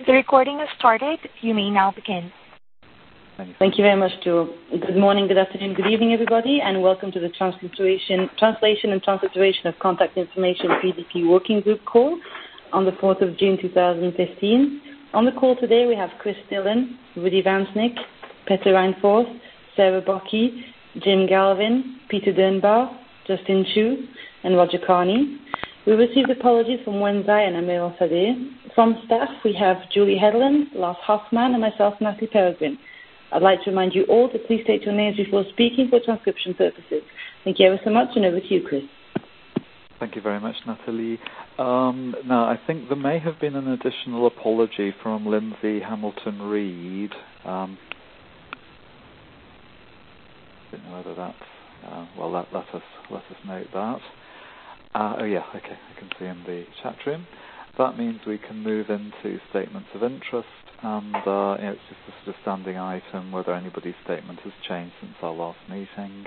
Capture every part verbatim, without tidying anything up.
The recording has started. You may now begin. Thank you very much, Joe. Good morning, good afternoon, good evening, everybody, and welcome to the Translation, Translation and Transliteration of Contact Information P D P Working Group call on the fourth of June two thousand fifteen. On the call today we have Chris Dillon, Rudy Vansnick, Peter Reinforth, Sarah Bockey, Jim Galvin, Peter Dernbach, Justin Chu, and Roger Carney. We received apologies from Wenzai and Amir Al-Sadeh. From staff, we have Julie Headland, Lars Hoffman, and myself, Natalie Peregrine. I'd like to remind you all to please state your names before speaking for transcription purposes. Thank you ever so much, and over to you, Chris. Thank you very much, Natalie. Um, now, I think there may have been an additional apology from Lindsay Hamilton-Reed. Um, I don't know whether that's... Uh, well, let, let us let us note that. Uh, oh yeah, okay, I can see in the chat room. That means we can move into statements of interest, and uh, you know, it's just a sort of standing item whether anybody's statement has changed since our last meeting.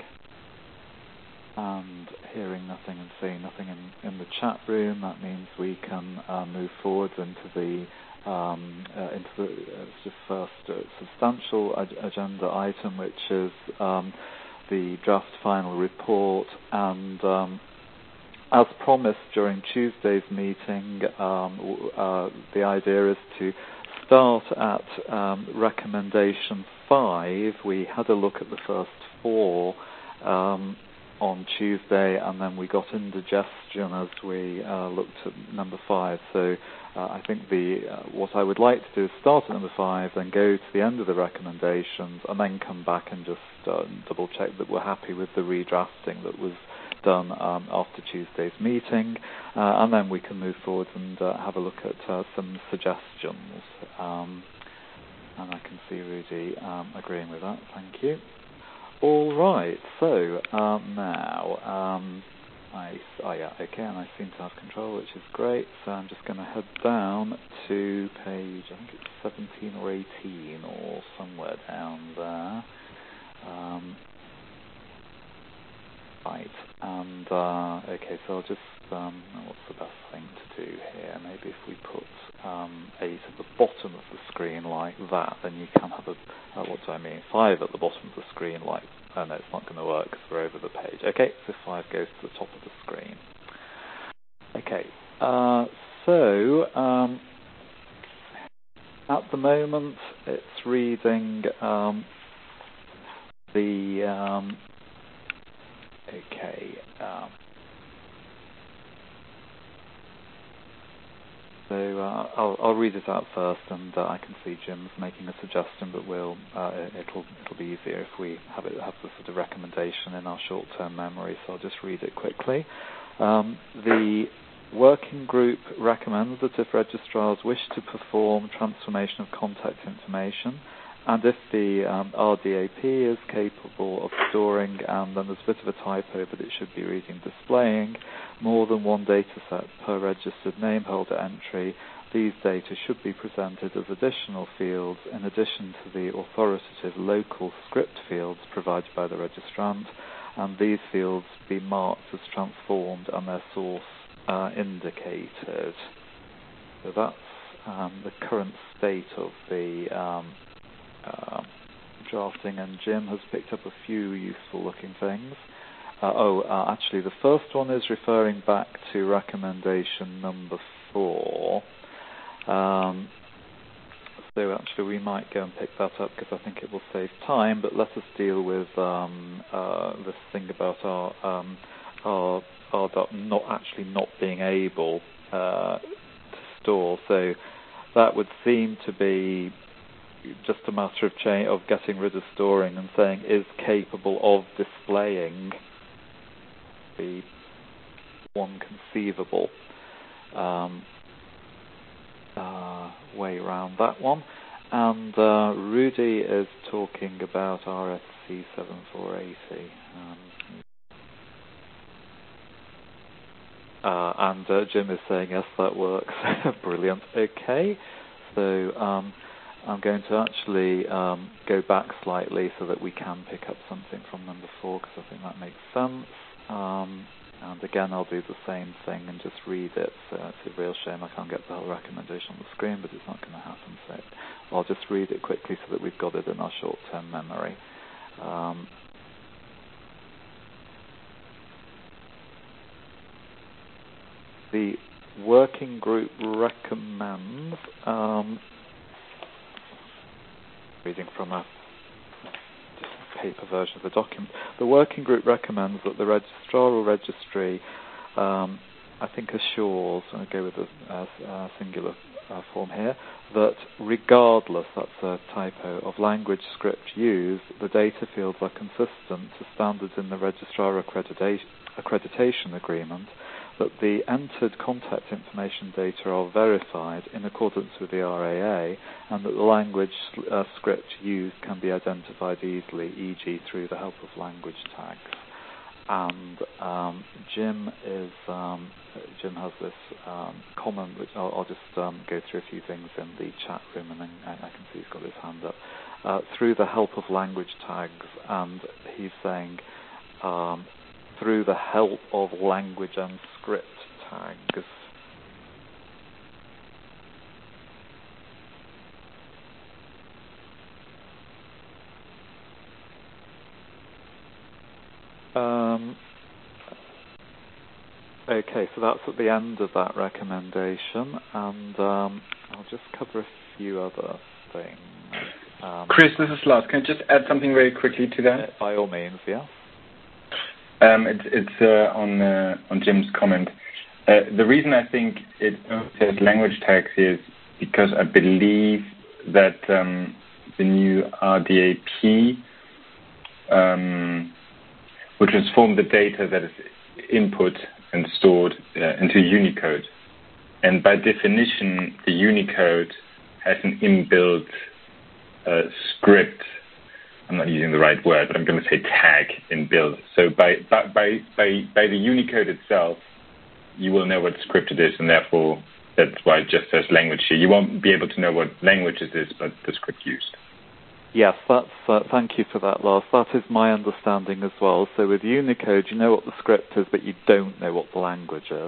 And hearing nothing and seeing nothing in, in the chat room, that means we can uh, move forward into the um, uh, into the uh, sort of first uh, substantial ag- agenda item, which is um, the draft final report. And um, as promised during Tuesday's meeting, um, uh, the idea is to start at um, recommendation five. We had a look at the first four um, on Tuesday, and then we got indigestion as we uh, looked at number five. So uh, I think the uh, what I would like to do is start at number five, then go to the end of the recommendations, and then come back and just uh, double check that we're happy with the redrafting that was done um, after Tuesday's meeting, uh, and then we can move forward and uh, have a look at uh, some suggestions. Um, and I can see Rudy um, agreeing with that. Thank you. All right. So um, now, um, I oh yeah, okay, and I seem to have control, which is great. So I'm just going to head down to page, I think it's seventeen or eighteen, or somewhere down there. Um, Right, and uh, okay, so I'll just, um, what's the best thing to do here? Maybe if we put um, eight at the bottom of the screen like that, then you can have a, uh, what do I mean, five at the bottom of the screen like, oh no, it's not going to work because we're over the page. Okay, so five goes to the top of the screen. Okay, uh, so um, at the moment it's reading um, the... Um, Okay. Um, so uh, I'll, I'll read it out first, and uh, I can see Jim's making a suggestion, but we'll uh, it'll it'll be easier if we have it have the sort of recommendation in our short-term memory. So I'll just read it quickly. Um, the working group recommends that if registrars wish to perform transformation of contact information, and if the um, R D A P is capable of storing, and then there's a bit of a typo, but it should be reading displaying, more than one dataset per registered nameholder entry, these data should be presented as additional fields in addition to the authoritative local script fields provided by the registrant, and these fields be marked as transformed and their source uh, indicated. So that's um, the current state of the um, Uh, drafting, and Jim has picked up a few useful-looking things. Uh, oh, uh, actually, the first one is referring back to recommendation number four. Um, so actually, we might go and pick that up because I think it will save time. But let us deal with um, uh, this thing about our um, our, our not actually not being able uh, to store. So that would seem to be just a matter of change, of getting rid of storing and saying is capable of displaying, the one conceivable um, uh, way around that one. And uh, Rudy is talking about R F C seventy-four eighty. Um, uh, and uh, Jim is saying, yes, that works. Brilliant. Okay. So um, I'm going to actually um, go back slightly so that we can pick up something from number four, because I think that makes sense. Um, And again, I'll do the same thing and just read it. So it's a real shame I can't get the whole recommendation on the screen, but it's not going to happen. So I'll just read it quickly so that we've got it in our short-term memory. Um, the working group recommends, um, reading from a paper version of the document, the working group recommends that the registrar or registry, um, I think assures, and I go with a, a, a singular uh, form here, that regardless, that's a typo, of language script used, the data fields are consistent to standards in the registrar accreditation, accreditation agreement, that the entered contact information data are verified in accordance with the R A A, and that the language uh, script used can be identified easily, for example through the help of language tags. And um, Jim is um, Jim has this um, comment, which I'll, I'll just um, go through a few things in the chat room, and then I, I can see he's got his hand up. Uh, through the help of language tags, and he's saying um, through the help of language and script tags. Um, okay, so that's at the end of that recommendation, and um, I'll just cover a few other things. Um, Chris, this is Lars. Can I just add something very quickly to that? By all means, yeah. Um, it's it's uh, on uh, on Jim's comment. Uh, the reason I think it says language tags is because I believe that um, the new R D A P um, will transform the data that is input and stored uh, into Unicode, and by definition, the Unicode has an inbuilt uh, script. I'm not using the right word, but I'm going to say tag inbuilt. So by by by by, by the Unicode itself, you will know what script it is, and therefore that's why it just says language here. You won't be able to know what language it is, but the script used. Yes, that's, uh, thank you for that, Lars. That is my understanding as well. So with Unicode, you know what the script is, but you don't know what the language is.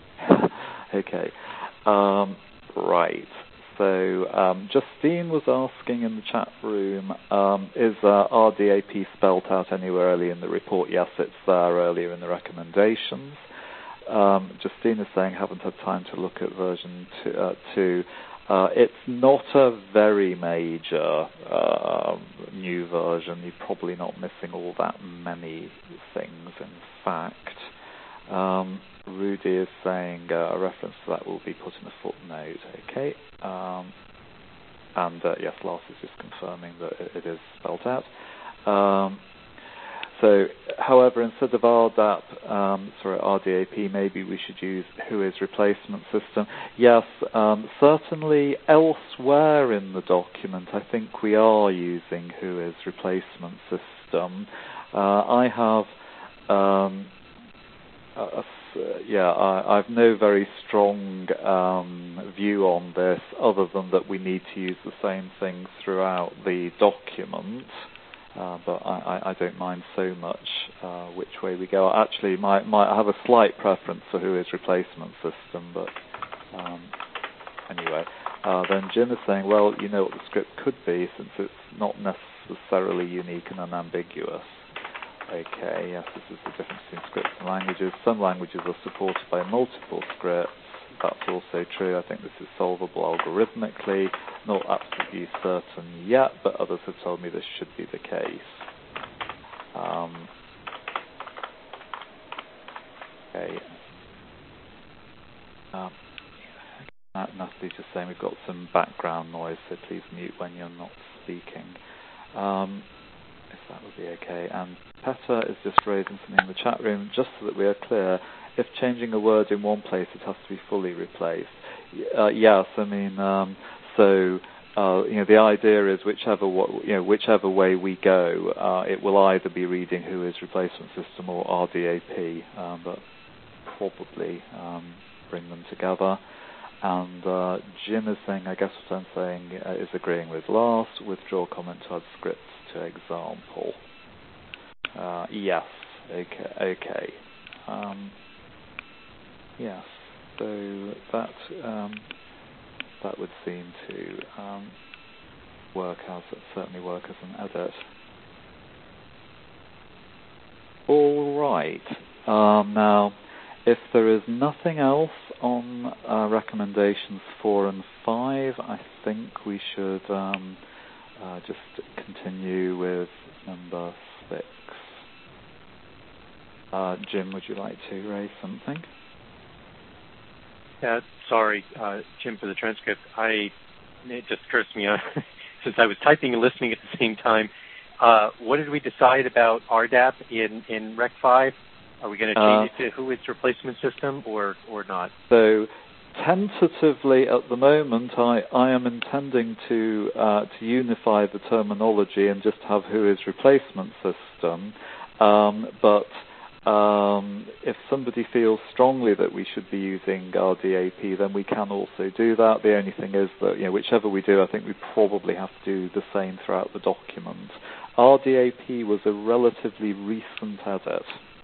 Okay. Um, right. So um, Justine was asking in the chat room, um, is uh, R D A P spelt out anywhere early in the report? Yes, it's there earlier in the recommendations. Um, Justine is saying, haven't had time to look at version two. Uh, two. Uh, it's not a very major uh, new version. You're probably not missing all that many things, in fact. Um, Rudy is saying uh, a reference to that will be put in a footnote. Okay. Um, and uh, yes, Lars is just confirming that it, it is spelled out. Um, so, however, instead of R D A P, um, sorry, R D A P, maybe we should use Who Is Replacement System. Yes, um, certainly elsewhere in the document, I think we are using Who Is Replacement System. Uh, I have, um, a, a, yeah, I, I've no very strong um, view on this, other than that we need to use the same thing throughout the document. Uh, but I, I, I don't mind so much uh, which way we go. Actually, my, my, I have a slight preference for Who Is Replacement System, but um, anyway. Uh, then Jim is saying, well, you know what the script could be, since it's not necessarily unique and unambiguous. Okay, yes, this is the difference between scripts and languages. Some languages are supported by multiple scripts. That's also true. I think this is solvable algorithmically. Not absolutely certain yet, but others have told me this should be the case. Um, okay. Um, Natalie's just saying we've got some background noise, so please mute when you're not speaking. Um, if that would be okay. And Petter is just raising something in the chat room, just so that we are clear. If changing a word in one place, it has to be fully replaced. Uh, yes, I mean, um, so uh, you know, the idea is whichever you know, whichever way we go, uh, it will either be reading Who Is Replacement System or R D A P, um, but probably um, bring them together. And uh, Jim is saying, I guess what I'm saying uh, is agreeing with Lars. Withdraw comment to add scripts to example. Uh, yes. Okay. Okay. um, yes, so that um, that would seem to um, work as certainly work as an edit. All right. Um, now, if there is nothing else on uh, recommendations four and five, I think we should um, uh, just continue with number six. Uh, Jim, would you like to raise something? Yeah, sorry, uh, Jim, for the transcript. I it just occurs to me uh, since I was typing and listening at the same time. Uh, what did we decide about R D A P in, in Rec five? Are we going to change uh, it to who its replacement system or, or not? So, tentatively at the moment, I, I am intending to uh, to unify the terminology and just have who is replacement system. Um, but um, if somebody feels strongly that we should be using R D A P, then we can also do that. The only thing is that, you know, whichever we do, I think we probably have to do the same throughout the document. R D A P was a relatively recent edit.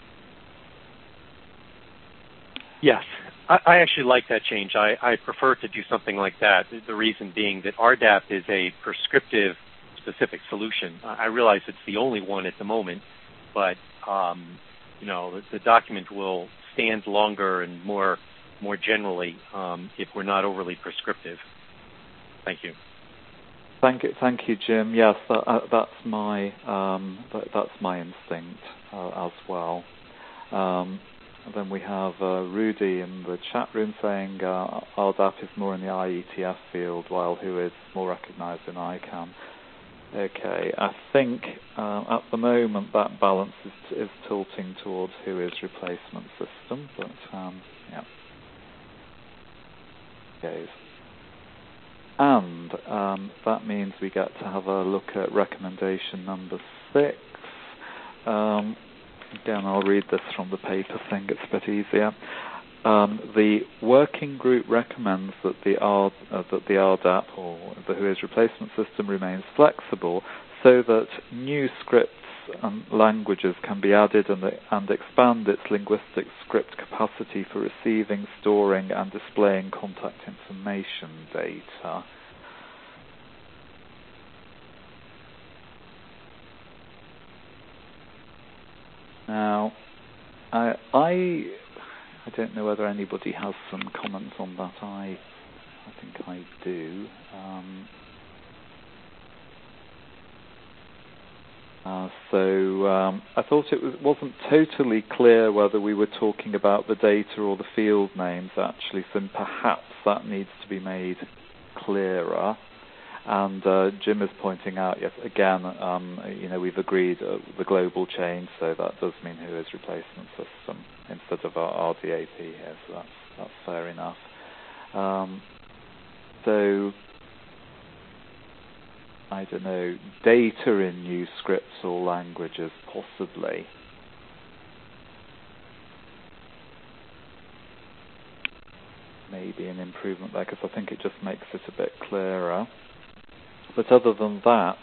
Yes, I, I actually like that change. I, I prefer to do something like that. The reason being that R D A P is a prescriptive specific solution. I realize it's the only one at the moment, but um, you know, the, the document will stand longer and more more generally um, if we're not overly prescriptive. Thank you. Thank you, thank you, Jim. Yes, that, uh, that's my um, that, that's my instinct uh, as well. Um, And then we have uh, Rudy in the chat room saying uh, R D A P is more in the I E T F field, while who is more recognised in I CANN. Okay, I think uh, at the moment that balance is, is tilting towards who is replacement system, but um, yeah. Okay. And um, that means we get to have a look at recommendation number six. Um, Again, I'll read this from the paper thing, it's a bit easier. Um, the working group recommends that the, R, uh, that the R D A P, or the who is replacement system, remains flexible so that new scripts and languages can be added and, and expand its linguistic script capacity for receiving, storing, and displaying contact information data. Now, I, I I don't know whether anybody has some comments on that. I I think I do. Um, uh, so um, I thought it was, wasn't totally clear whether we were talking about the data or the field names actually. So perhaps that needs to be made clearer. And uh, Jim is pointing out, yes, again, um, you know, we've agreed uh, the global change, so that does mean who is replacement system instead of our R D A P here, so that's, that's fair enough. Um, so, I don't know, data in new scripts or languages, possibly. Maybe an improvement there, because I think it just makes it a bit clearer. But other than that,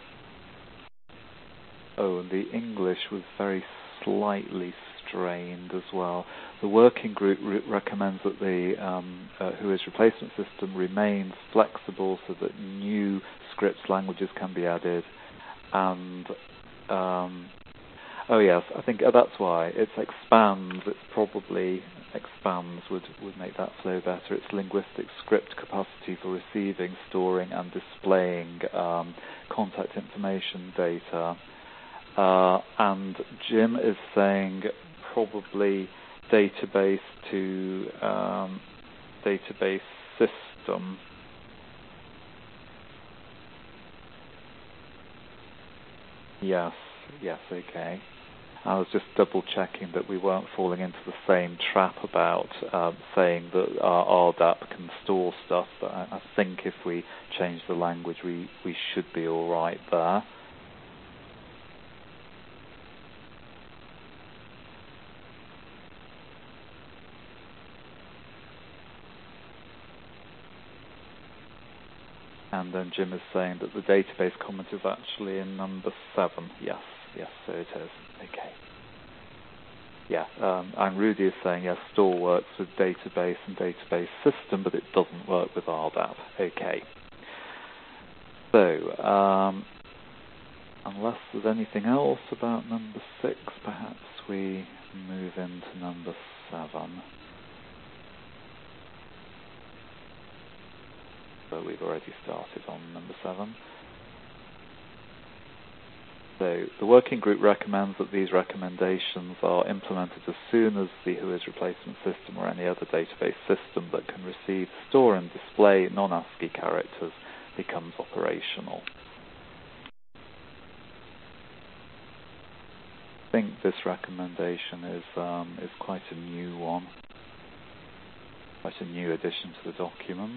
oh, the English was very slightly strained as well. The working group re- recommends that the um, uh, who is replacement system remains flexible so that new scripts languages can be added. And um, oh yes, I think uh, that's why it's expands. It's probably expands would, would make that flow better. It's linguistic script capacity for receiving, storing, and displaying um, contact information data. Uh, and Jim is saying probably database to um, database system. Yes, yes, okay. I was just double-checking that we weren't falling into the same trap about um, saying that our R D A P can store stuff, but I, I think if we change the language, we, we should be all right there. And then Jim is saying that the database comment is actually in number seven. Yes, yes, so it is. Okay. Yeah, um, and Rudy is saying, yes, store works with database and database system, but it doesn't work with R D A P. Okay. So, um, unless there's anything else about number six, perhaps we move into number seven. So we've already started on number seven. So the working group recommends that these recommendations are implemented as soon as the Whois replacement system or any other database system that can receive, store and display non-ASCII characters becomes operational. I think this recommendation is um, is quite a new one, quite a new addition to the document.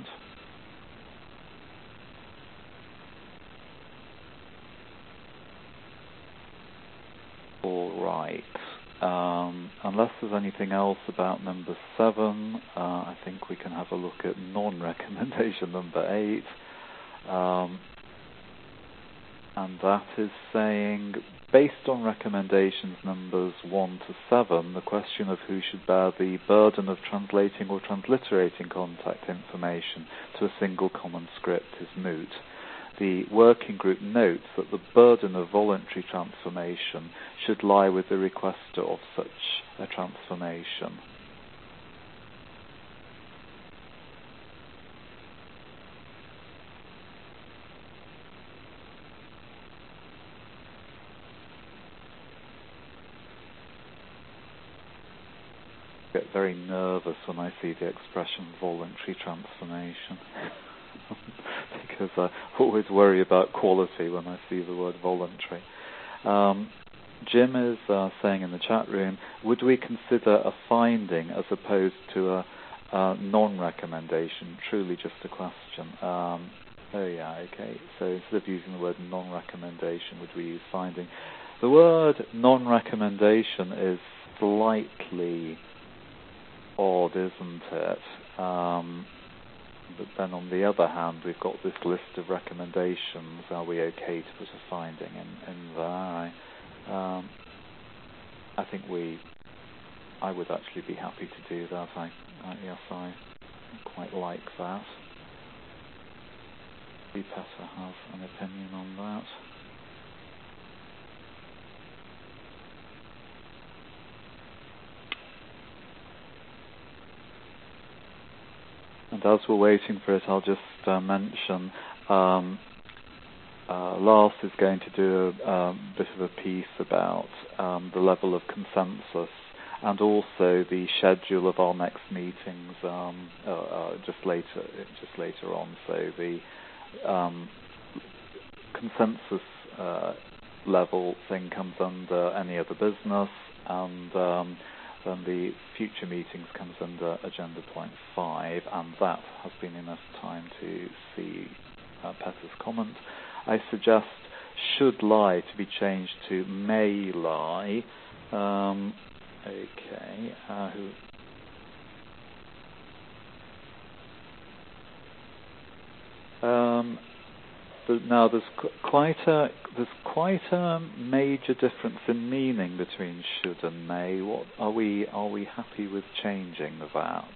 All right. Um, unless there's anything else about number seven, uh, I think we can have a look at non-recommendation number eight. Um, and that is saying, based on recommendations numbers one to seven, the question of who should bear the burden of translating or transliterating contact information to a single common script is moot. The working group notes that the burden of voluntary transformation should lie with the requester of such a transformation. I get very nervous when I see the expression voluntary transformation. Because I always worry about quality when I see the word voluntary. Um, Jim is uh, saying in the chat room, would we consider a finding as opposed to a, a non-recommendation? Truly just a question. Um, oh yeah, okay. So instead of using the word non-recommendation, would we use finding? The word non-recommendation is slightly odd, isn't it? Um, But then on the other hand, we've got this list of recommendations. Are we okay to put a finding in, in there? I, um, I think we, I would actually be happy to do that. I, I yes, I quite like that. Do Petter have an opinion on that? And as we're waiting for it, I'll just uh, mention um, uh, Lars is going to do a um, bit of a piece about um, the level of consensus and also the schedule of our next meetings um, uh, uh, just later, just later on. So the um, consensus uh, level thing comes under any other business, and um, then the future meetings comes under agenda point five, and that has been enough time to see uh, Petter's comment. I suggest should lie to be changed to may lie. Um, okay. Uh, who? Um, Now, there's quite a there's quite a major difference in meaning between should and may. What are we are we happy with changing that?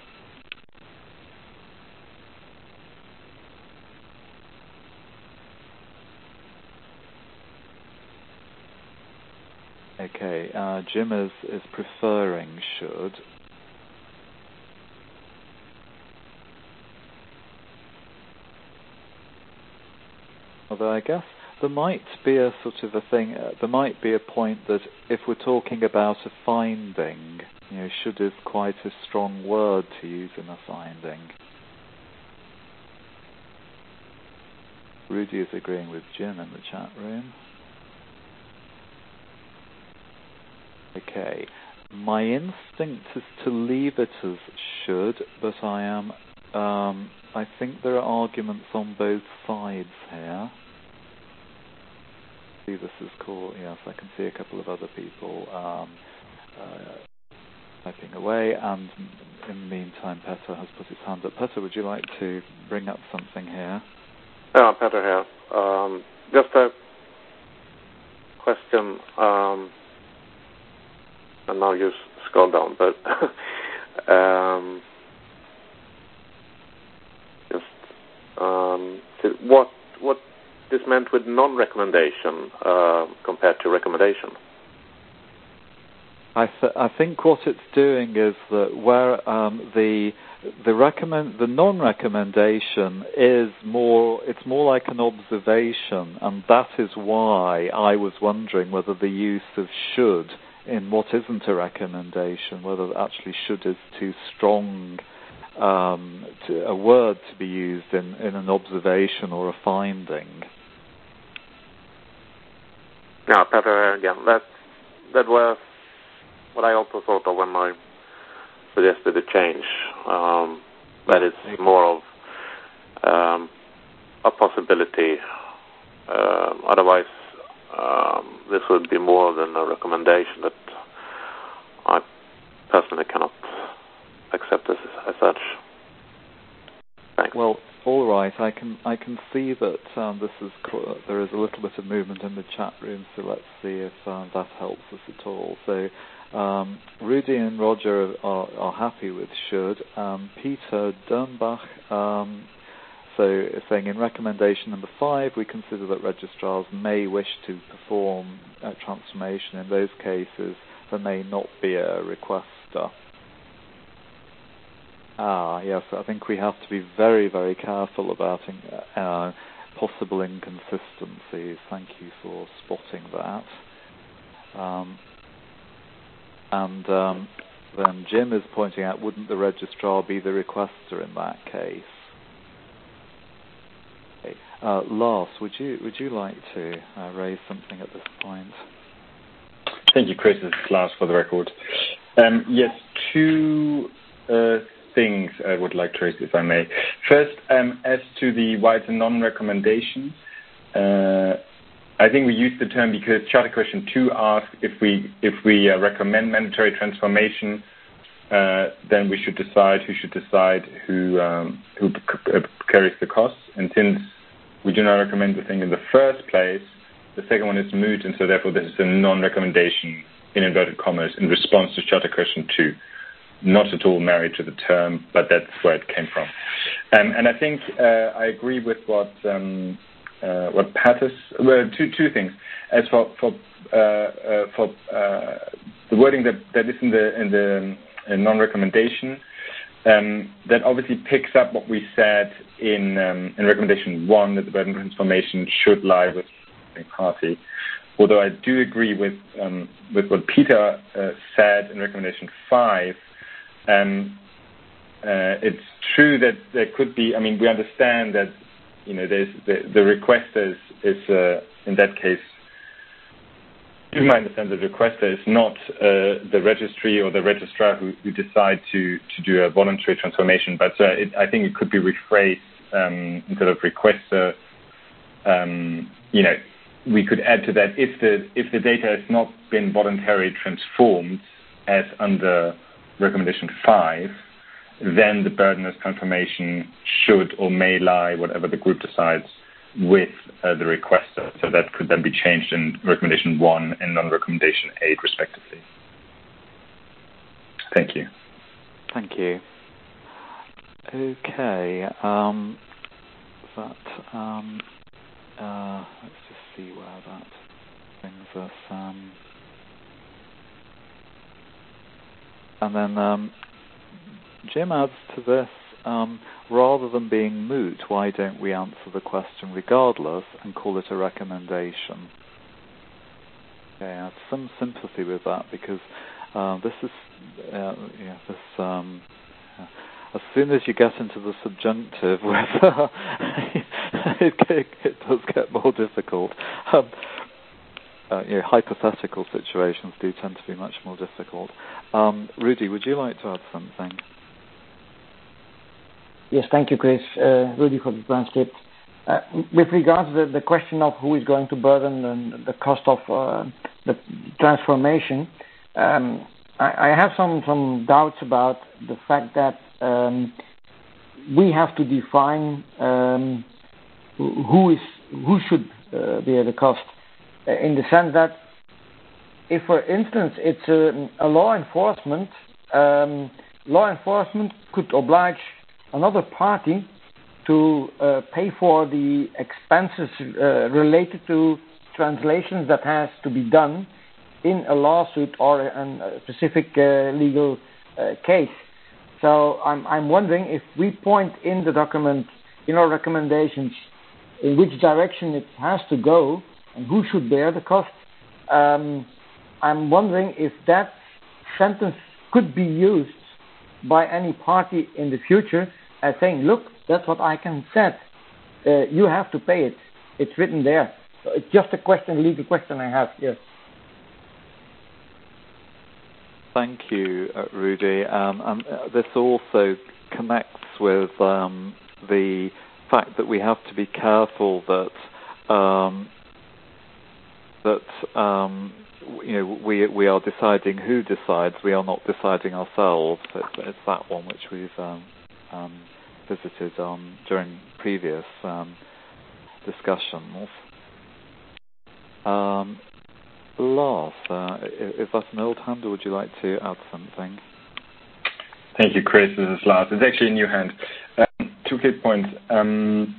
Okay, uh, Jim is is preferring should. Although I guess there might be a sort of a thing, uh, there might be a point that if we're talking about a finding, you know, should is quite a strong word to use in a finding. Rudy is agreeing with Jim in the chat room. Okay, my instinct is to leave it as should, but I am, um, I think there are arguments on both sides here. See, this is cool. Yes, I can see a couple of other people um, uh, typing away, and in the meantime, Petter has put his hand up. Petter, would you like to bring up something here? Yeah, Petter here. Um, just a question. Um, and now you scroll down, but um, just um, what what this meant with non-recommendation uh, compared to recommendation. I, th- I think what it's doing is that where um, the the recommend the non-recommendation is more it's more like an observation, and that is why I was wondering whether the use of should in what isn't a recommendation, whether actually should is too strong um, to, a word to be used in, in an observation or a finding. Yeah, Peter, again, that that was what I also thought of when I suggested a change. Um, that it's more of um, a possibility. Uh, otherwise, um, this would be more than a recommendation that I personally cannot accept as, as such. Thanks. Well, all right. I can I can see that um, this is co- there is a little bit of movement in the chat room. So let's see if uh, that helps us at all. So. Um, Rudy and Roger are, are happy with should. Um, Peter Dernbach, um, so saying in recommendation number five, we consider that registrars may wish to perform a transformation. In those cases, there may not be a requester. Ah, yes, I think we have to be very, very careful about uh, possible inconsistencies. Thank you for spotting that. Um, And um, then Jim is pointing out, wouldn't the registrar be the requester in that case? Okay. Uh, Lars, would you would you like to uh, raise something at this point? Thank you, Chris. This is Lars for the record. Um, yes, two uh, things I would like to raise, if I may. First, um, as to the why it's a non-recommendation, uh, I think we use the term because Charter Question two asks if we if we uh, recommend mandatory transformation, uh, then we should decide who should decide who um, who c- carries the costs. And since we do not recommend the thing in the first place, the second one is moot, and so therefore this is a non-recommendation in inverted commas in response to Charter Question two. Not at all married to the term, but that's where it came from. Um, and I think uh, I agree with what. Um, Uh, what Pattis, well, two two things. As for for uh, uh, for uh, the wording that, that is in the in the in non-recommendation, um, that obviously picks up what we said in um, in recommendation one, that the burden transformation should lie with the party. Although I do agree with um, with what Peter uh, said in recommendation five. Um, uh, it's true that there could be. I mean, we understand that. You know, there's the, the requester is, is uh, in that case, you might understand the requester is not uh, the registry or the registrar who, who decide to, to do a voluntary transformation, but uh, it, I think it could be rephrased um, instead of requester. Um, you know, we could add to that if the if the data has not been voluntarily transformed as under recommendation five, then the burden of transformation should or may lie, whatever the group decides, with uh, the requester. So that could then be changed in recommendation one and non-recommendation eight, respectively. Thank you. Thank you. Okay. Um, that, um, uh, let's just see where that brings us. Um, and then... Um, Jim adds to this, um, rather than being moot, why don't we answer the question regardless and call it a recommendation? Okay, I have some sympathy with that because uh, this is, uh, yeah, this, um, uh, as soon as you get into the subjunctive, with, uh, it, it, it does get more difficult. Um, Uh, you know, hypothetical situations do tend to be much more difficult. Um, Rudy, would you like to add something? Yes, thank you, Chris. Uh, Rudy for the transcript. Uh, with regards to the, the question of who is going to burden the, the cost of uh, the transformation, um, I, I have some, some doubts about the fact that um, we have to define um, who is who should uh, bear the cost, in the sense that if, for instance, it's a, a law enforcement, um, law enforcement could oblige another party to uh, pay for the expenses uh, related to translations that has to be done in a lawsuit or a specific uh, legal uh, case. So I'm, I'm wondering if we point in the document, in our recommendations, in which direction it has to go and who should bear the cost. Um, I'm wondering if that sentence could be used by any party in the future as saying, look, that's what I can set. Uh, you have to pay it. It's written there. So it's just a question, a legal question I have here. Thank you, uh, Rudy. Um, and uh, this also connects with um, the fact that we have to be careful that um, that um, you know we we are deciding who decides. We are not deciding ourselves. It's, it's that one which we've um, um, visited on during previous um, discussions. Um, Lars, uh, is that an old hand, or would you like to add something? Thank you, Chris. This is Lars. It's actually a new hand. Um, two quick points. Um,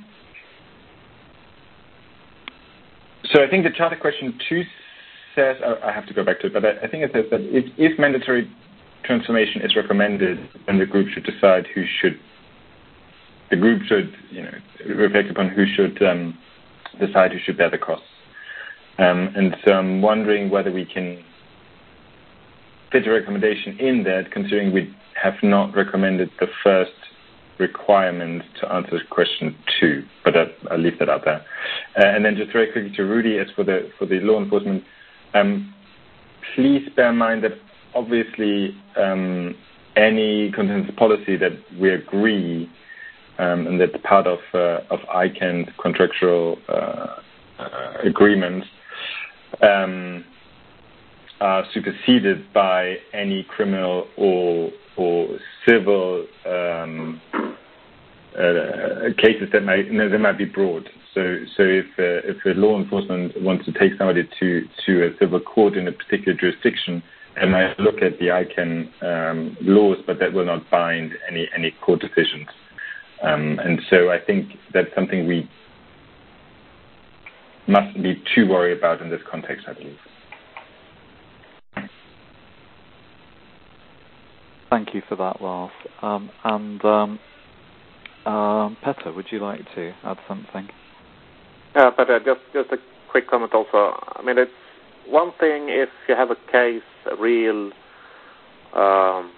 so I think the Charter Question two says, I have to go back to it, but I, I think it says that if, if mandatory transformation is recommended, then the group should decide who should, the group should, you know, reflect upon who should um, decide who should bear the costs. Um, and so I'm wondering whether we can fit a recommendation in that, considering we have not recommended the first requirement to answer question two, but I, I'll leave that out there. Uh, and then just very quickly to Rudy, as for the for the law enforcement, um, please bear in mind that obviously um, any consensus policy that we agree, um, and that's part of uh, of I C A N's contractual uh, uh, agreements, Um, are superseded by any criminal or or civil um, uh, cases that might you know, that might be brought. So so if uh, if a law enforcement wants to take somebody to to a civil court in a particular jurisdiction, they might look at the I C A N um, laws, but that will not bind any any court decisions. Um, and so I think that's something we mustn't be too worried about in this context, I believe. Thank you for that, Lars. Um, and um, um, Petter, would you like to add something? Yeah, but uh, just just a quick comment also. I mean, it's one thing if you have a case, a real um,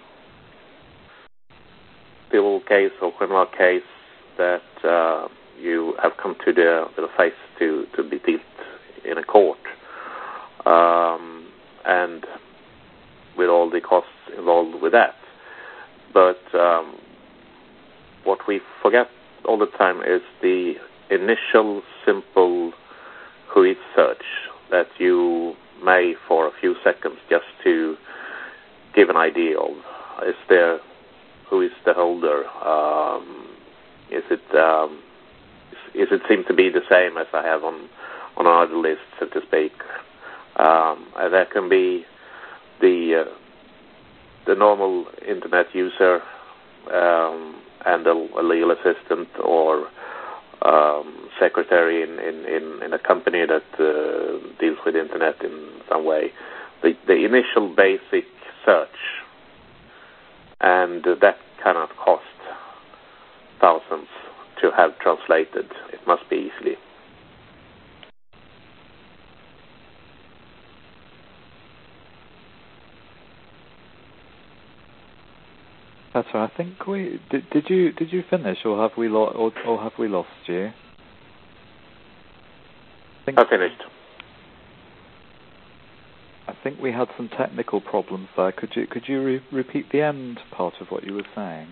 civil case or criminal case that uh, you have come to the, the face to, to be dealt in a court, um, and with all the costs involved with that. But um, what we forget all the time is the initial simple who is search that you may for a few seconds just to give an idea of. Is there, who is the holder? Um, is it um, is it seem to be the same as I have on on other lists, so to speak? Um, and that can be the uh, the normal internet user um, and a, a legal assistant or um, secretary in, in, in, in a company that uh, deals with internet in some way. The, the initial basic search, and uh, that cannot cost thousands to have translated. It must be easily. Petter, I think we did. Did you did you finish, or have we lo- or, or have we lost you? I, think, I finished. I think we had some technical problems there. Could you could you re- repeat the end part of what you were saying?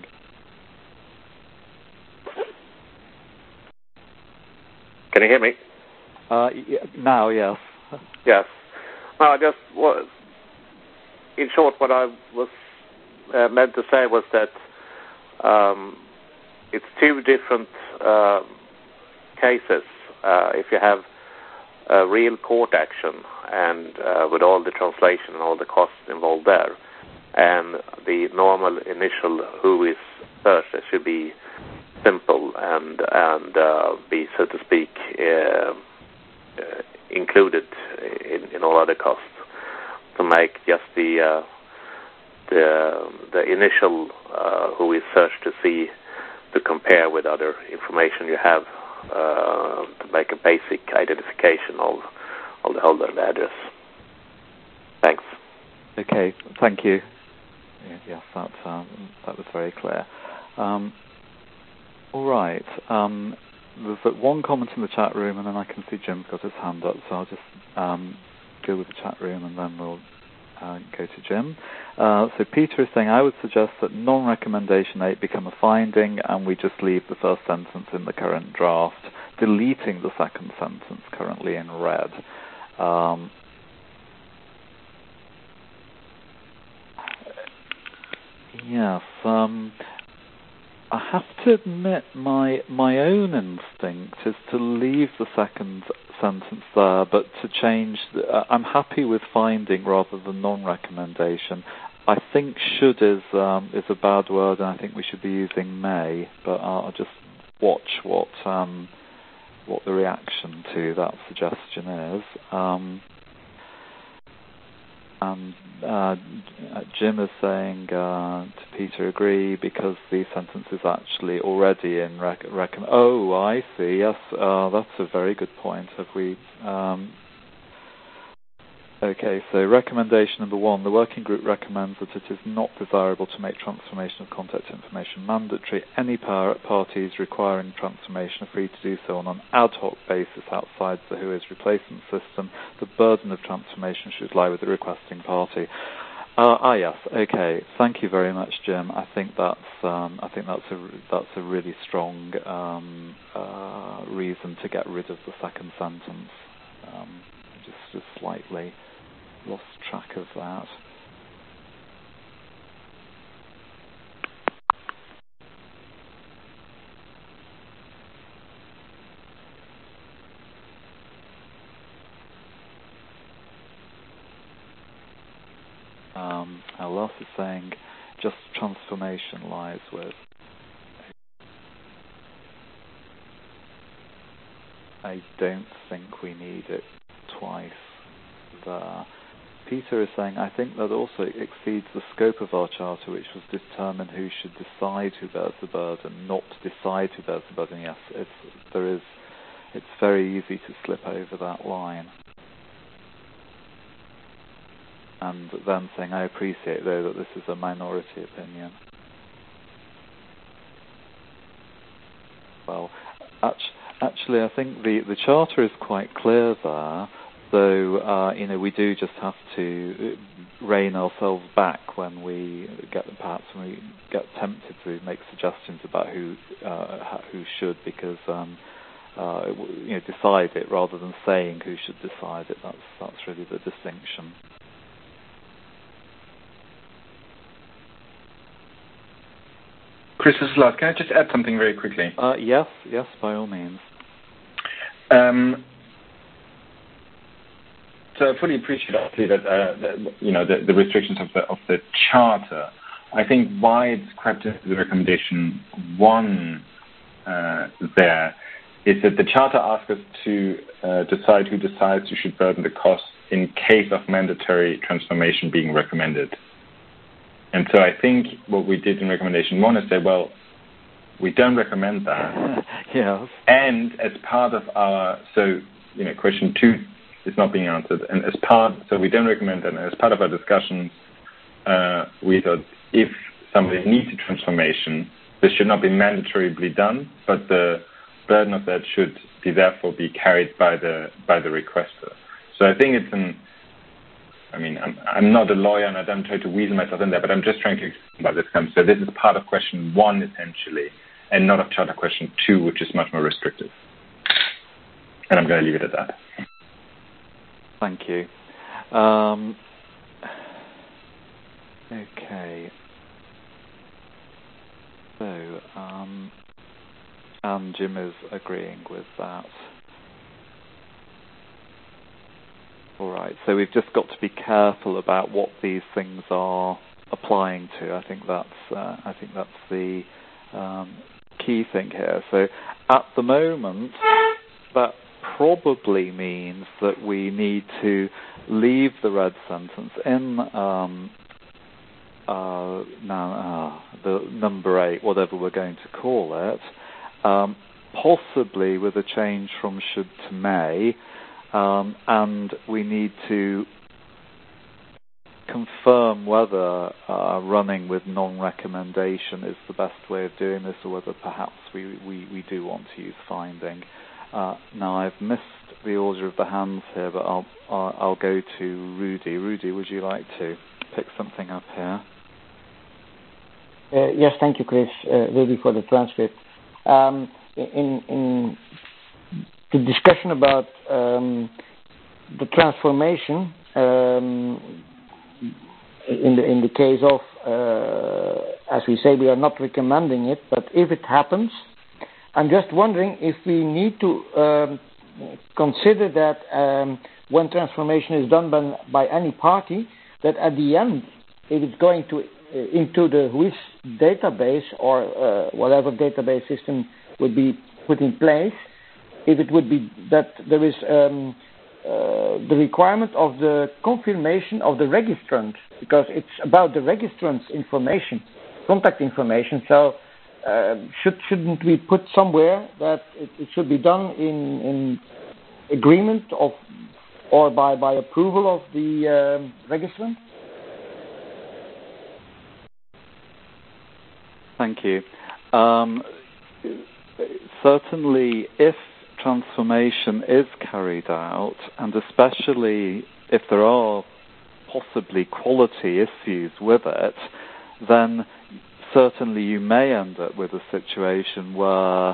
Can you hear me? Uh, y- now, yes. Yes. No, I just was. In short, what I was uh, meant to say was that um, it's two different uh, cases. Uh, if you have a real court action and uh, with all the translation and all the costs involved there. And the normal initial who is search that should be simple and and uh, be, so to speak, uh, uh, included in, in all other costs, to make just the uh, the the initial uh, who is search to see, to compare with other information you have, uh, to make a basic identification of of the holder and the address. Thanks. Okay, thank you. Yes, that um, that was very clear. Um, all right. Um, there's one comment in the chat room, and then I can see Jim's got his hand up, so I'll just um, go with the chat room, and then we'll uh, go to Jim. Uh, so Peter is saying, I would suggest that non-recommendation eight become a finding, and we just leave the first sentence in the current draft, deleting the second sentence currently in red. Um, Yes, um, I have to admit my my own instinct is to leave the second sentence there, but to change. The, uh, I'm happy with finding rather than non-recommendation. I think should is um, is a bad word, and I think we should be using may. But I'll, I'll just watch what um, what the reaction to that suggestion is. Um, And uh, Jim is saying uh, to Peter, agree, because the sentence is actually already in rec- rec- Oh, I see. Yes, uh, that's a very good point. Have we? Um, okay, so recommendation number one: the working group recommends that it is not desirable to make transformation of contact information mandatory. Any par- parties requiring transformation are free to do so on an ad hoc basis outside the W H O is replacement system. The burden of transformation should lie with the requesting party. Uh, ah, yes. Okay. Thank you very much, Jim. I think that's um, I think that's a that's a really strong um, uh, reason to get rid of the second sentence. Um, just, just slightly lost track of that. Um, Alas is saying just transformation lies with. I don't think we need it twice there. Peter is saying, I think that also exceeds the scope of our charter, which was to determine who should decide who bears the burden, not decide who bears the burden. Yes, it's, there is. It's very easy to slip over that line. And then saying, I appreciate, though, that this is a minority opinion. Well, actually, I think the, the charter is quite clear there. So, uh, you know, we do just have to rein ourselves back when we get, perhaps when we get tempted to make suggestions about who uh, who should, because um, uh, you know, decide it rather than saying who should decide it. That's that's really the distinction. Chris, this is Lars. Can I just add something very quickly? Uh, yes, yes, by all means. Um, so I fully appreciate actually that, uh, that you know the, the restrictions of the of the charter. I think why it's crept into the recommendation one uh, there is that the charter asks us to uh, decide who decides who should burden the cost in case of mandatory transformation being recommended. And so I think what we did in recommendation one is say, well, we don't recommend that. Yes. And as part of our, so, you know, question two is not being answered. And as part, so we don't recommend that. And as part of our discussions, uh, we thought if somebody needs a transformation, this should not be mandatorily done, but the burden of that should be therefore be carried by the by the requester. So I think it's an, I mean, I'm, I'm not a lawyer and I don't try to weasel myself in there, but I'm just trying to explain about this comes. So this is part of question one, essentially, and not of charter question two, which is much more restrictive. And I'm going to leave it at that. Thank you. Um, okay. So, um, and Jim is agreeing with that. All right. So we've just got to be careful about what these things are applying to. I think that's uh, I think that's the um, key thing here. So at the moment, that probably means that we need to leave the red sentence in um, uh, now uh, the number eight, whatever we're going to call it, um, possibly with a change from should to may, um, and we need to confirm whether uh, running with non-recommendation is the best way of doing this, or whether perhaps we, we, we do want to use finding. Uh, now, I've missed the order of the hands here, but I'll, I'll, I'll go to Rudy. Rudy, would you like to pick something up here? Uh, yes, thank you, Chris, uh, Rudy, for the transcript. Um, in, in the discussion about um, the transformation, um, in the in the case of, uh, as we say, we are not recommending it, but if it happens, I'm just wondering if we need to um, consider that um, when transformation is done by, by any party, that at the end, if it's going to uh, into the W I S database or uh, whatever database system would be put in place, if it would be that there is um, uh, the requirement of the confirmation of the registrant, because it's about the registrant's information, contact information. So uh, should, shouldn't we put somewhere that it, it should be done in, in agreement of or by, by approval of the um, registrant? Thank you. Um, certainly, if transformation is carried out, and especially if there are possibly quality issues with it, then certainly you may end up with a situation where,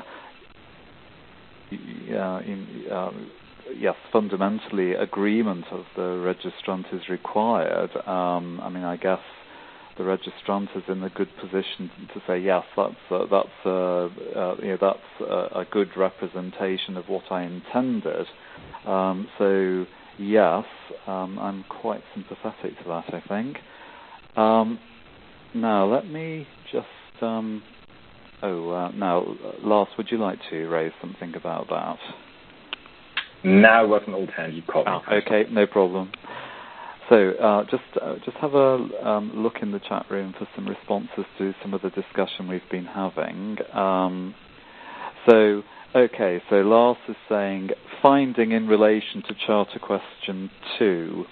uh, in, uh, yes, fundamentally agreement of the registrant is required. Um, I mean, I guess the registrant is in a good position to say, yes, that's uh, that's uh, uh, you know, that's uh, a good representation of what I intended. Um, so yes, um, I'm quite sympathetic to that, I think. Um, now let me just. Um, oh, uh, now Lars, would you like to raise something about that? No, it wasn't old hand. You called me. Oh, okay, no problem. So uh, just uh, just have a um, look in the chat room for some responses to some of the discussion we've been having. Um, so, okay, so Lars is saying, finding in relation to Charter Question two.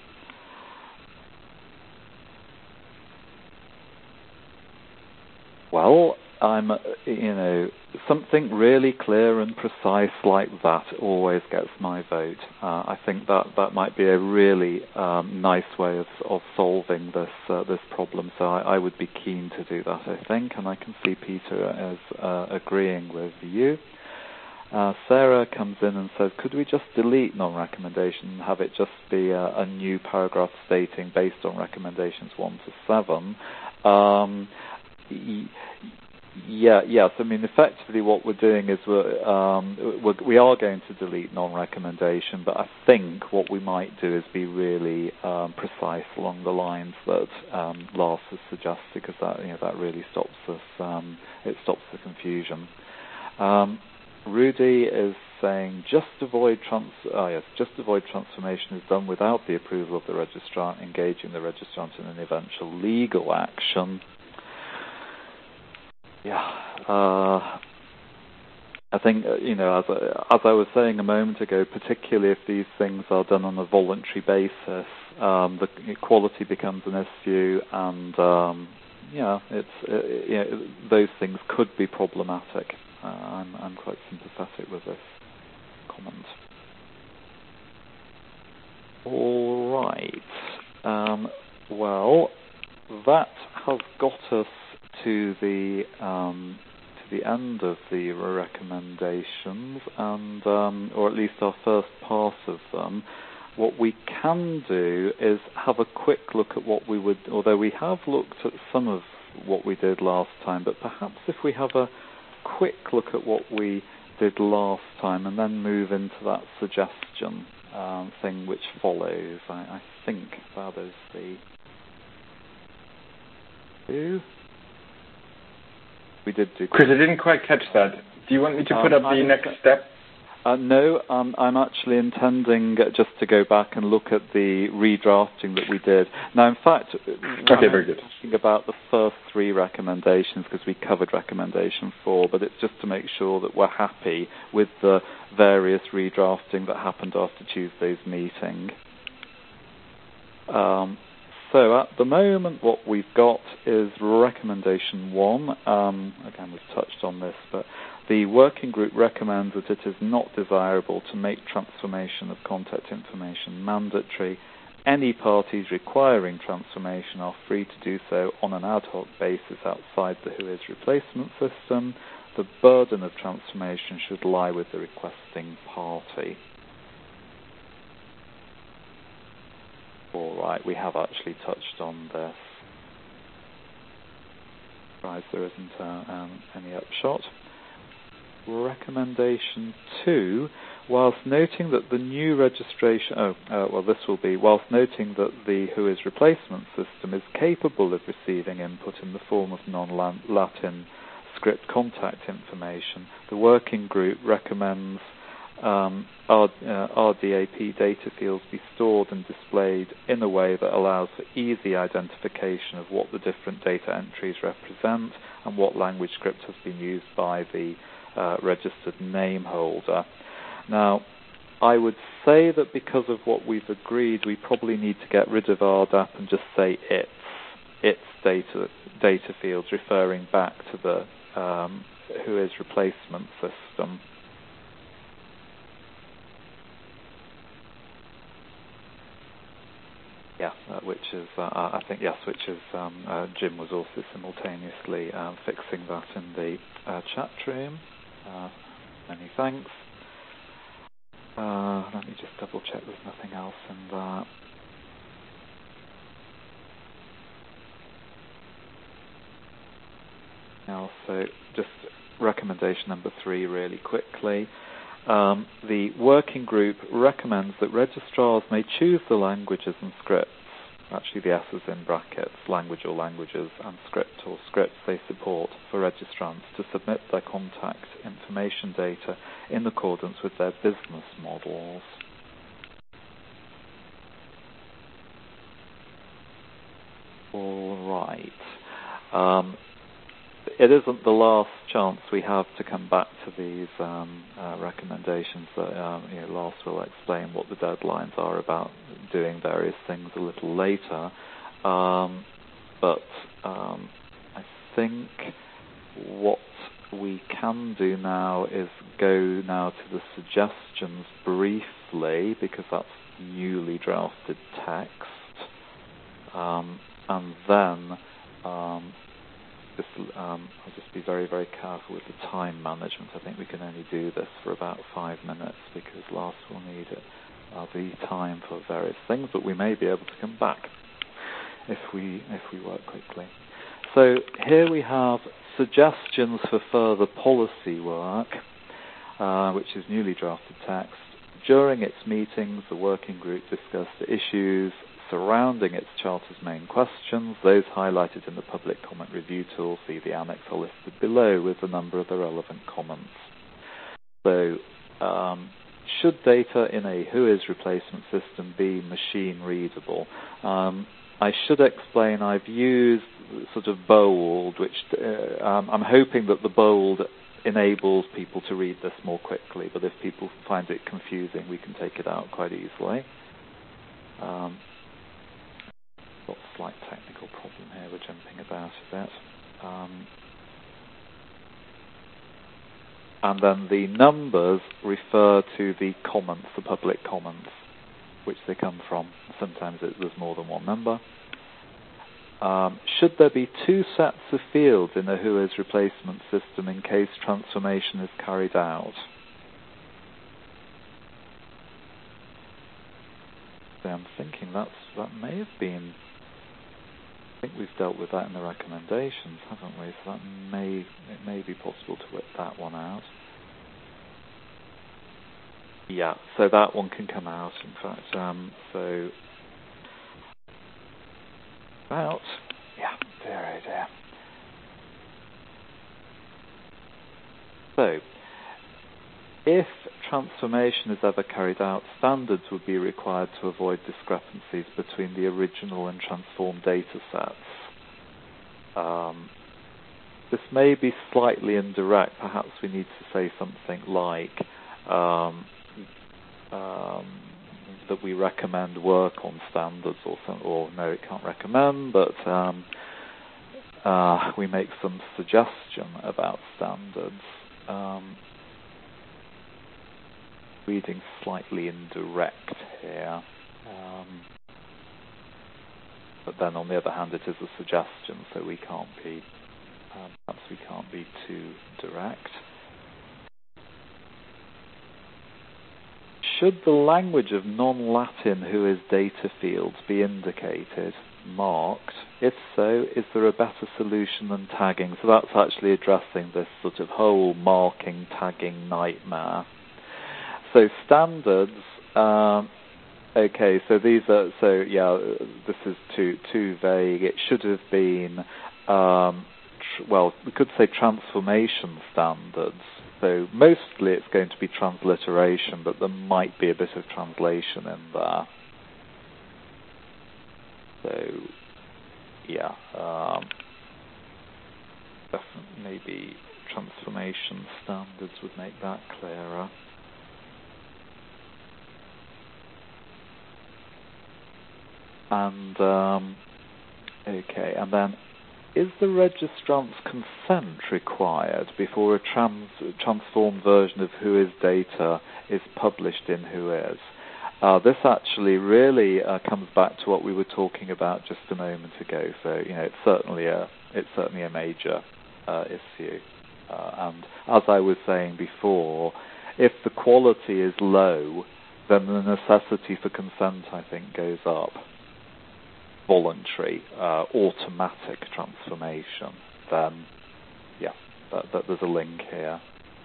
Well, I'm, you know, something really clear and precise like that always gets my vote. Uh, I think that that might be a really um, nice way of, of solving this uh, this problem. So I, I would be keen to do that, I think, and I can see Peter as uh, agreeing with you. Uh, Sarah comes in and says, could we just delete non-recommendation and have it just be a, a new paragraph stating based on recommendations one to seven? Um, y- Yeah, yes. I mean, effectively what we're doing is we're, um, we're, we are going to delete non-recommendation, but I think what we might do is be really um, precise along the lines that um, Lars has suggested, because that, you know, that really stops us, um, it stops the confusion. Um, Rudy is saying just avoid trans. Oh yes, just avoid transformation is done without the approval of the registrant, engaging the registrant in an eventual legal action. Yeah, uh, I think, uh, you know, as I, as I was saying a moment ago, particularly if these things are done on a voluntary basis, um, the quality becomes an issue, and um, yeah, it's uh, you know, those things could be problematic. Uh, I'm I'm quite sympathetic with this comment. All right. Um, well, that has got us to the um, to the end of the recommendations, and um, or at least our first pass of them. What we can do is have a quick look at what we would, although we have looked at some of what we did last time, but perhaps if we have a quick look at what we did last time, and then move into that suggestion um, thing which follows. I, I think that is the two. We did do. Chris, I didn't quite catch that. Do you want me to put um, up the I next step? Uh, no, um, I'm actually intending just to go back and look at the redrafting that we did. Now, in fact, okay, I'm very good. thinking about the first three recommendations because we covered recommendation four, but it's just to make sure that we're happy with the various redrafting that happened after Tuesday's meeting. Um, so at the moment, what we've got is recommendation one. Um, again, we've touched on this, but the working group recommends that it is not desirable to make transformation of contact information mandatory. Any parties requiring transformation are free to do so on an ad hoc basis outside the WHOIS replacement system. The burden of transformation should lie with the requesting party. All right, we have actually touched on this. Surprised there isn't uh, um, any upshot. Recommendation two, whilst noting that the new registration, oh, uh, well, this will be, whilst noting that the WHOIS replacement system is capable of receiving input in the form of non-Latin script contact information, the working group recommends um, R, uh, R D A P data fields be stored and displayed in a way that allows for easy identification of what the different data entries represent and what language script has been used by the Uh, registered name holder. Now, I would say that because of what we've agreed, we probably need to get rid of R D A P and just say its its data data fields, referring back to the um, WHOIS replacement system. Yeah, uh, which is uh, I think yes, which is um, uh, Jim was also simultaneously uh, fixing that in the uh, chat room. Uh, many thanks. Uh, let me just double check there's nothing else in that. Now, so just recommendation number three really quickly. Um, the working group recommends that registrars may choose the languages and scripts, actually the S is in brackets, language or languages, and script or scripts they support for registrants to submit their contact information data in accordance with their business models. All right. Um, it isn't the last chance we have to come back to these um, uh, recommendations. That um, you know, Lars will explain what the deadlines are about doing various things a little later. Um, but um, I think what we can do now is go now to the suggestions briefly, because that's newly drafted text, um, and then um, Just, um, I'll just be very, very careful with the time management. I think we can only do this for about five minutes because Lars will need it, uh, the time for various things, but we may be able to come back if we if we work quickly. So here we have suggestions for further policy work, uh, which is newly drafted text. During its meetings, the working group discussed the issues surrounding its charter's main questions, those highlighted in the public comment review tool. See the annex are listed below with a number of the relevant comments. So, um, should data in a WHOIS replacement system be machine readable? Um, I should explain I've used sort of bold, which uh, um, I'm hoping that the bold enables people to read this more quickly, but if people find it confusing, we can take it out quite easily. Um, got a slight technical problem here, we're jumping about a bit. Um, and then the numbers refer to the comments, the public comments, which they come from. Sometimes it, there's more than one number. Um, should there be two sets of fields in a WHOIS replacement system in case transformation is carried out? So I'm thinking that's, that may have been, I think we've dealt with that in the recommendations, haven't we? So that may, it may be possible to whip that one out. Yeah, so that one can come out, in fact. Um, so, about, yeah, dear, oh dear. So, if transformation is ever carried out, standards would be required to avoid discrepancies between the original and transformed data sets. Um, this may be slightly indirect. Perhaps we need to say something like um, um, that we recommend work on standards, or some, or no, it can't recommend, but um, uh, we make some suggestion about standards. Um, reading slightly indirect here, um, but then on the other hand, it is a suggestion, so we can't be, um, perhaps we can't be too direct. Should the language of non-Latin who is data fields be indicated, marked? If so, is there a better solution than tagging? So that's actually addressing this sort of whole marking, tagging nightmare. So standards, um, okay, so these are, so yeah, this is too too vague. It should have been, um, tr- well, we could say transformation standards. So mostly it's going to be transliteration, but there might be a bit of translation in there. So, yeah, um, definitely maybe transformation standards would make that clearer. And, um, okay, and then, is the registrant's consent required before a trans- transformed version of Whois data is published in Whois? Uh, this actually really uh, comes back to what we were talking about just a moment ago. So, you know, it's certainly a it's certainly a major uh, issue. Uh, and as I was saying before, if the quality is low, then the necessity for consent, I think, goes up. Voluntary, uh, automatic transformation, then, yeah, that, that there's a link here.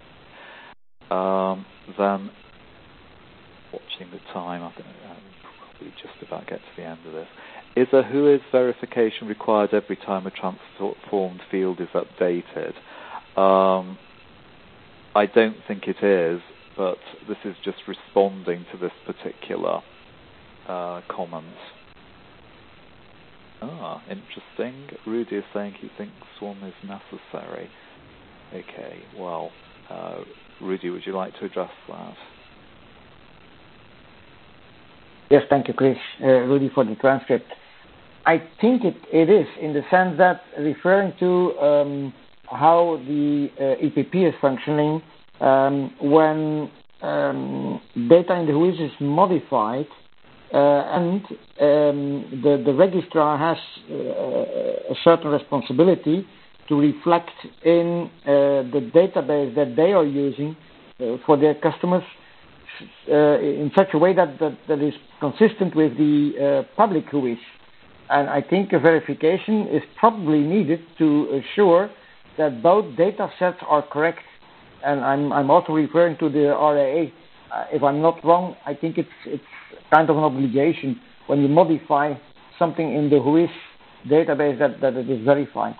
Um, then, watching the time, I think I'm probably just about get to the end of this. Is a Whois verification required every time a transformed field is updated? Um, I don't think it is, but this is just responding to this particular uh, comment. Ah, interesting. Rudy is saying he thinks one is necessary. Okay, well, uh, Rudy, would you like to address that? Yes, thank you, Chris. Uh, Rudy, for the transcript. I think it, it is, in the sense that referring to um, how the uh, E P P is functioning, um, when um, data in the Whois is modified, Uh, and um, the, the registrar has uh, a certain responsibility to reflect in uh, the database that they are using uh, for their customers uh, in such a way that, that, that is consistent with the uh, public Whois. And I think a verification is probably needed to assure that both data sets are correct. And I'm, I'm also referring to the R A A. Uh, if I'm not wrong, I think it's it's kind of an obligation when you modify something in the Whois database that, that it is verified.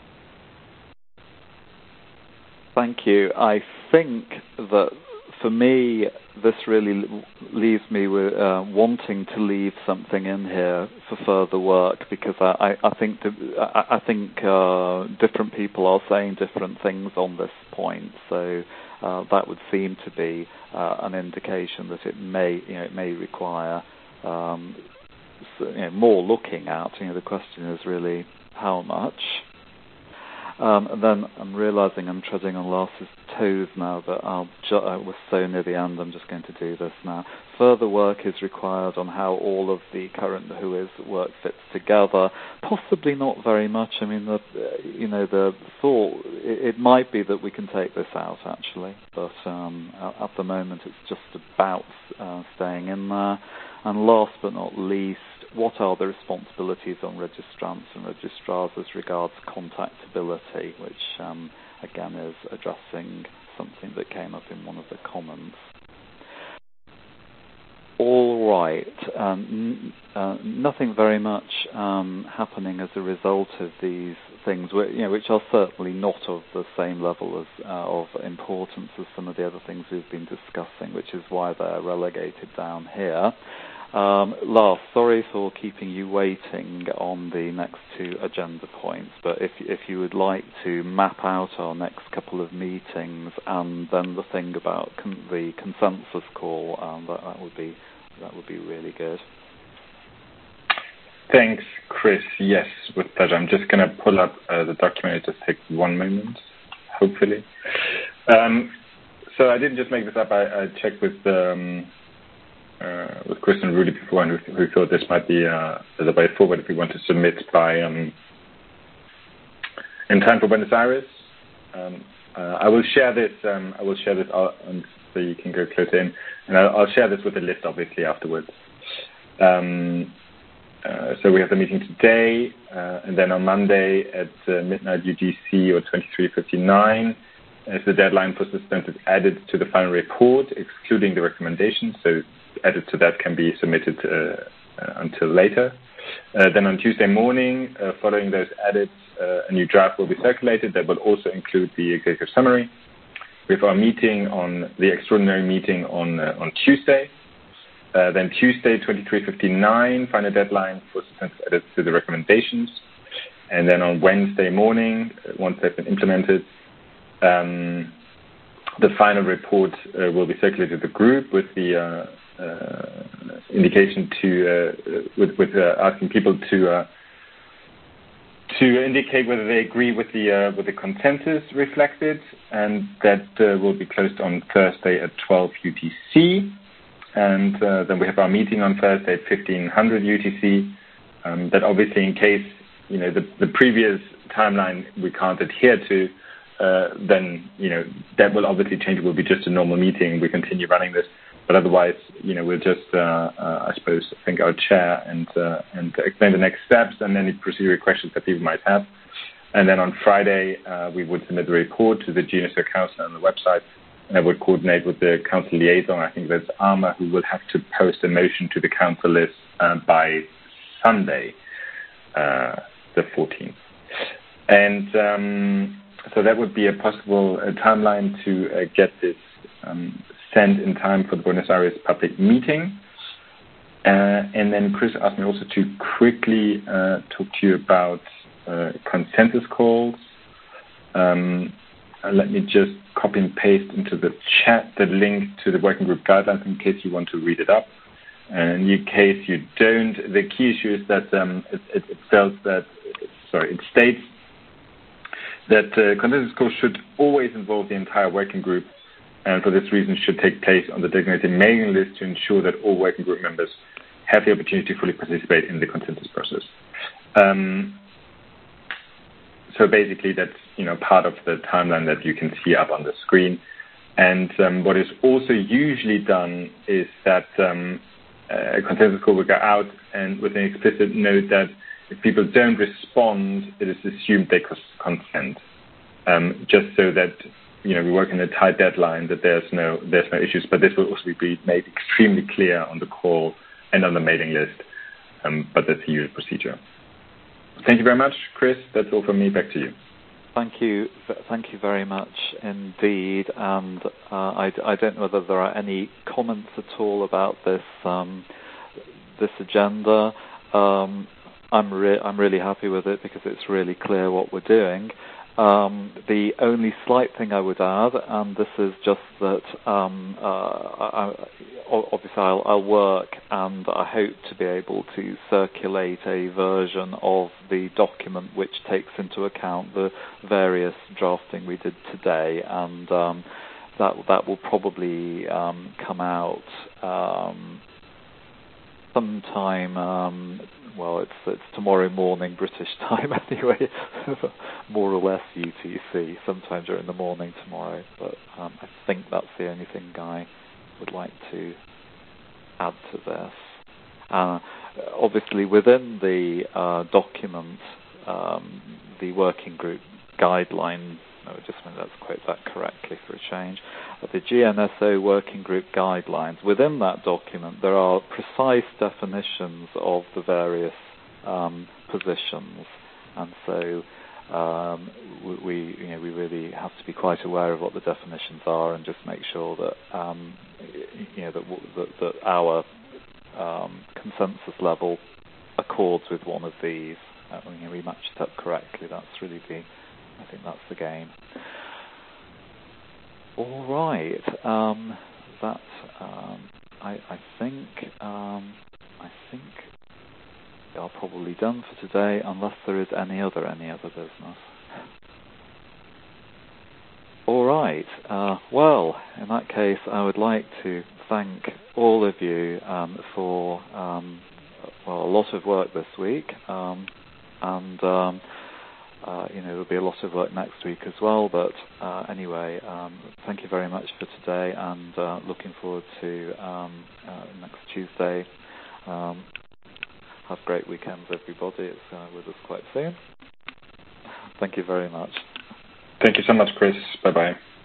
Thank you. I think that for me, this really leaves me with uh, wanting to leave something in here for further work, because I, I, I think the, I, I think uh, different people are saying different things on this point. So uh, that would seem to be uh, an indication that it may, you know, it may require um, so, you know, more looking at. You know, the question is really how much. Um, and then I'm realising I'm treading on Lars's toes now, but I'll ju- uh, we're so near the end, I'm just going to do this now. Further work is required on how all of the current Whois work fits together. Possibly not very much. I mean, the, you know, the thought, it, it might be that we can take this out, actually, but um, at the moment it's just about uh, staying in there. And last but not least, what are the responsibilities on registrants and registrars as regards contactability, which um, again is addressing something that came up in one of the comments. all right. Um, uh, nothing very much um, happening as a result of these things, you know, which are certainly not of the same level as uh, of importance as some of the other things we've been discussing, which is why they're relegated down here. Um, Lars, sorry for keeping you waiting on the next two agenda points, but if if you would like to map out our next couple of meetings and then the thing about con- the consensus call, um, that, that would be that would be really good. Thanks, Chris. Yes, with pleasure. I'm just going to pull up uh, the document. It just takes one moment, hopefully. Um, so I didn't just make this up. I, I checked with um, uh, with Chris and Rudy before, and who, who thought this might be uh, the way forward if we want to submit by um, in time for Buenos Aires. Um, uh, I will share this. Um, I will share this out, um, so you can go close in, and I'll, I'll share this with the list, obviously, afterwards. Um, Uh, so we have the meeting today, uh, and then on Monday at uh, midnight U T C or twenty-three fifty-nine is the deadline for substantive added to the final report, excluding the recommendations. So added to that can be submitted uh, uh, until later. Uh, then on Tuesday morning, uh, following those edits, uh, a new draft will be circulated that will also include the executive summary. We have our meeting on the extraordinary meeting on uh, on Tuesday. Uh, then Tuesday, twenty-three fifty-nine, final deadline for substantive edits to the recommendations. And then on Wednesday morning, once they've been implemented, um, the final report uh, will be circulated to the group with the uh, uh, indication to, uh, with, with uh, asking people to uh, to indicate whether they agree with the uh, with the consensus reflected, and that uh, will be closed on Thursday at twelve U T C. And uh, then we have our meeting on Thursday at fifteen hundred U T C. Um, that obviously, in case you know the, the previous timeline we can't adhere to, uh, then you know that will obviously change. It will be just a normal meeting. We continue running this, but otherwise, you know, we'll just, uh, uh, I suppose, thank our chair and uh, and explain the next steps and any procedural questions that people might have. And then on Friday, uh, we would submit the report to the GNSO Council on the website. And I would coordinate with the council liaison. I think that's Arma, who will have to post a motion to the council list uh, by Sunday, uh, the fourteenth. And um, so that would be a possible uh, timeline to uh, get this um, sent in time for the Buenos Aires public meeting. Uh, and then Chris asked me also to quickly uh, talk to you about uh, consensus calls. Um, Uh, let me just copy and paste into the chat the link to the working group guidelines in case you want to read it up. And in case you don't, the key issue is that um, it, it, it tells that, sorry, it states that uh, consensus calls should always involve the entire working group, and for this reason should take place on the designated mailing list to ensure that all working group members have the opportunity to fully participate in the consensus process. Um, So basically, that's you know part of the timeline that you can see up on the screen. And um, what is also usually done is that um, a consensus call will go out and with an explicit note that if people don't respond, it is assumed they consent. Um, just so that you know we work in a tight deadline, that there's no there's no issues. But this will also be made extremely clear on the call and on the mailing list. Um, but that's the usual procedure. Thank you very much, Chris. That's all from me. Back to you. Thank you. Thank you very much indeed. And uh, I, I don't know whether there are any comments at all about this um, this agenda. Um, I'm, re- I'm really happy with it because it's really clear what we're doing. Um, the only slight thing I would add, and this is just that um, uh, I, obviously I'll, I'll work and I hope to be able to circulate a version of the document which takes into account the various drafting we did today, and um, that that will probably um, come out um, sometime. Um, well, it's it's tomorrow morning British time anyway, more or less U T C, sometime during the morning tomorrow. But um, I think that's the only thing I would like to add to this. Uh, obviously, within the uh, document, um, the working group guideline no, just a minute, let's quote that correctly for a change. The G N S O Working Group Guidelines. Within that document, there are precise definitions of the various um, positions, and so um, we, you know, we really have to be quite aware of what the definitions are, and just make sure that um, you know that, that, that our um, consensus level accords with one of these. Uh, you know, we match it up correctly. That's really the, I think that's the game. All right. Um, that um, I, I think um, I think we are probably done for today, unless there is any other any other business. All right. Uh, well, in that case, I would like to thank all of you um, for um, well a lot of work this week, um, and. Um, Uh, you know, there'll be a lot of work next week as well, but uh, anyway, um, thank you very much for today, and uh, looking forward to um, uh, next Tuesday. Um, have great weekends, everybody. It's uh, with us quite soon. Thank you very much. Thank you so much, Chris. Bye-bye.